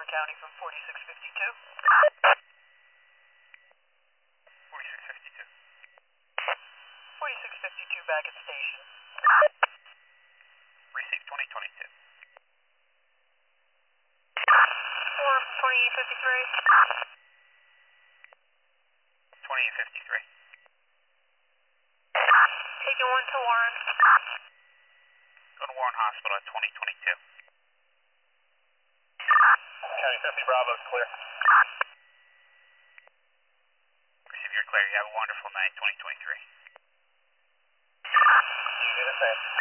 Warren County from 4652. 4652. 4652 back at station. Receive 2022. 2053. 2053. Taking one to Warren. Go to Warren Hospital at 2022. County 50 Bravo is clear. Receive, you're clear. You have a wonderful night, 2023. You do the same.